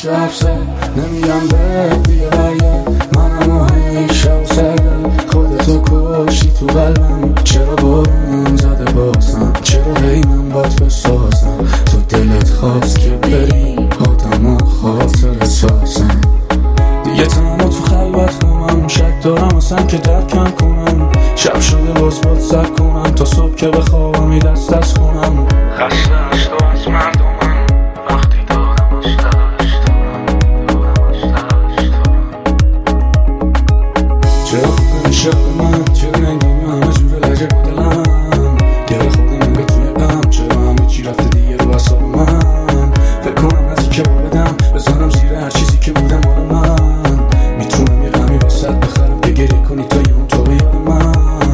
میشه حرف زد، نمیگم به دیگه برگرد. منم و همیشه و سردم، خودتو کشی تو قلبم. چرا بارون زده بازم، چرا هی من بات بسازم. تو دلت خواست که بری، آدم و خاطر سازم. دیگه تنها تو خلوت کنم، شک دارم اصلا که درکم کنم. شب شده باز باد سر کنم، تا صبح که بخوابم ای دست کنم. خسته نشد از مردمم، وقتی دارم از تلاش چرا خوب نمیشه من، چرا نگامی همه جور لجه با دلم. گره خورده نگه توی غم، چرا همه چی رفته دیگه رو اصاب من. فکر کنم نزدیک که بابدم، بزنم زیر هر چیزی که بودم مال من. میتونم یه غمی واسط بخرم که گریه کنی تا یه اون تو به یاد من.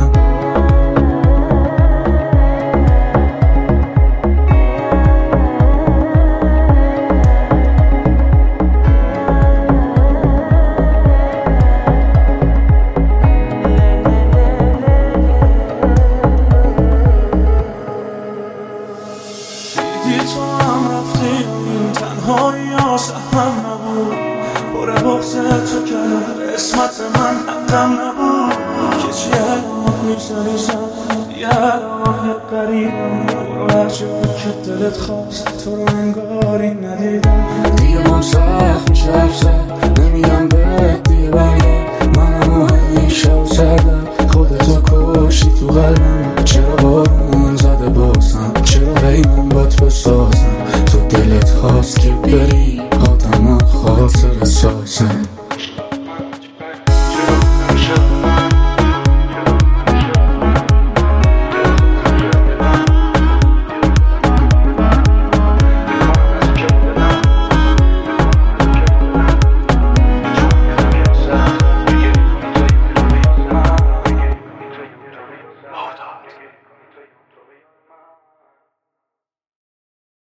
تو هم رفتی، تنهایی آسه هم نبود. پر بغض تو کنار اسمت من همدم نبود. که چی الان میگذاری زن، یه الان قریبم. برو هرچه بود که دلت خواست، تو رو انگاری ندیدم. دیگه من سخت میشه حرف زد، نمیگم بهت دیگه برگرد. منم و همیشه و سردم،